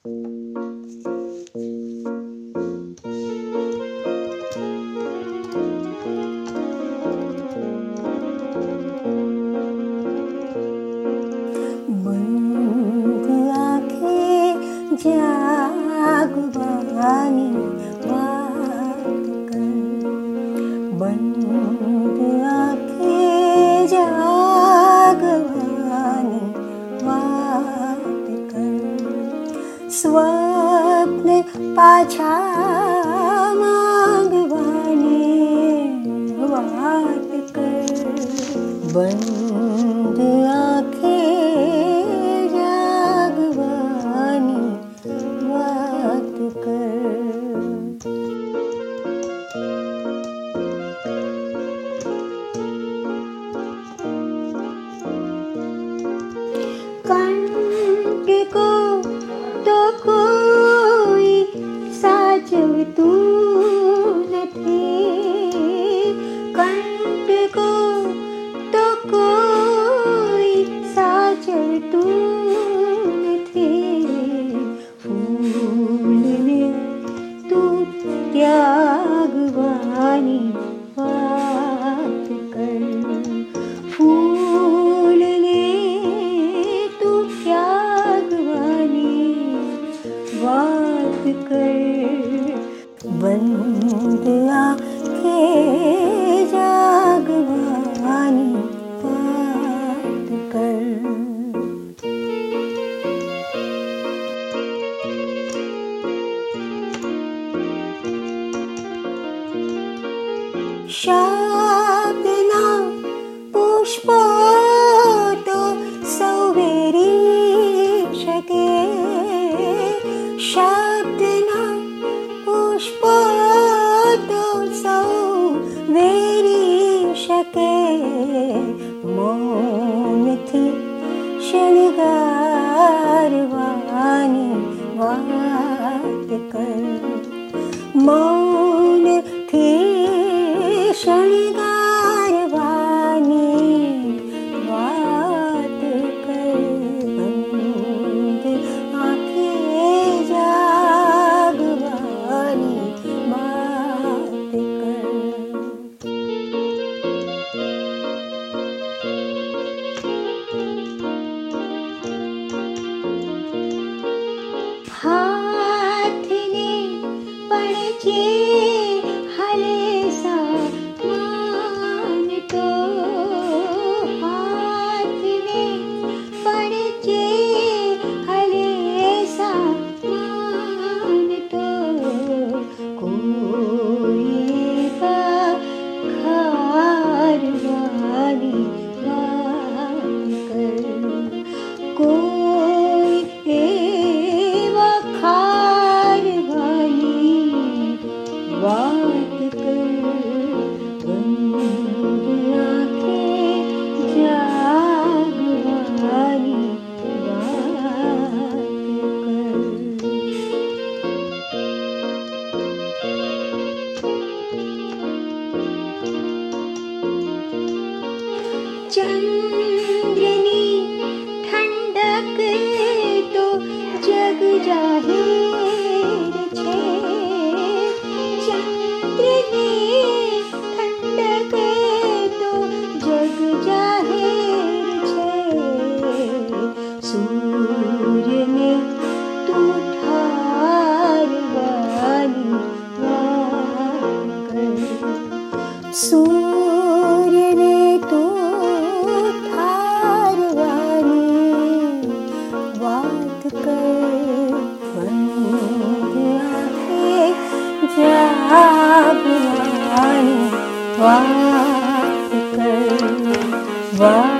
बंद आँखें जागवानी बात कर, बंद आँखें जागवानी बात कर, स्वप्न पाछा मांगवानी बात कर, बंद आँखें जागवानी बात कर। कंठ को तो कोई साजव तू न थी, कंठ को तो कोई साजव तू न थी, फूल ने तू त्यागवानी बात कर, फूल ने तू त्यागवानी बात कर, बंद आँखें जागवानी बात कर। शब्द ना पुष्प तो सौवेरी शके, शब्द ना पुष्प तो सौवेरी शके, मौन थी शृंगारवानी बात कर, मौन थी शृंगारवानी बात कर, बंद आँखें जागवानी बात कर। हाथ ने पड़चे हले सा मान तो, हाथ ने पड़चे हले सा मान तो, कोई बखारवानी बात कर, कोई बखारवानी बात कर, बंद आँखें जागवानी बात कर। चंद्रनी ठंडक तो जग जाहिर छे, चंद्रनी ठंडक तो जग जाहिर छे, सूर्य ने तू ठारवानी बात कर, सूर्य ने तू ठारवानी बात कर, बंद आँखें जागवानी बात कर, बात